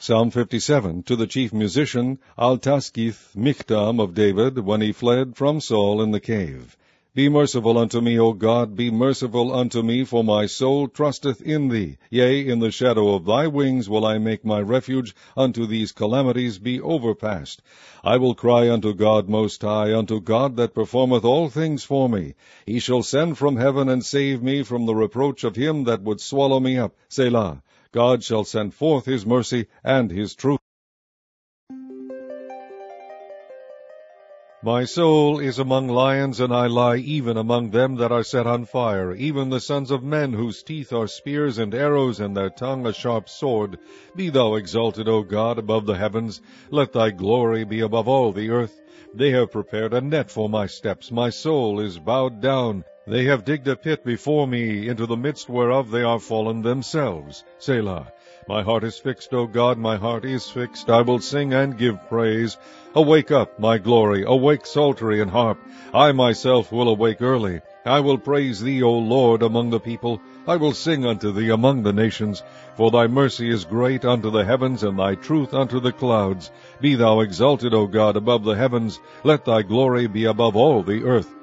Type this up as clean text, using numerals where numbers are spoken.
Psalm 57, to the chief musician, Altaschith Michtam of David, when he fled from Saul in the cave. Be merciful unto me, O God, be merciful unto me, for my soul trusteth in thee. Yea, in the shadow of thy wings will I make my refuge unto these calamities be overpast. I will cry unto God Most High, unto God that performeth all things for me. He shall send from heaven and save me from the reproach of him that would swallow me up. Selah. God shall send forth his mercy and his truth. My soul is among lions, and I lie even among them that are set on fire, even the sons of men, whose teeth are spears and arrows, and their tongue a sharp sword. Be thou exalted, O God, above the heavens. Let thy glory be above all the earth. They have prepared a net for my steps. My soul is bowed down. They have digged a pit before me, into the midst whereof they are fallen themselves. Selah. My heart is fixed, O God, my heart is fixed. I will sing and give praise. Awake up, my glory, awake psaltery and harp. I myself will awake early. I will praise thee, O Lord, among the people. I will sing unto thee among the nations. For thy mercy is great unto the heavens, and thy truth unto the clouds. Be thou exalted, O God, above the heavens. Let thy glory be above all the earth.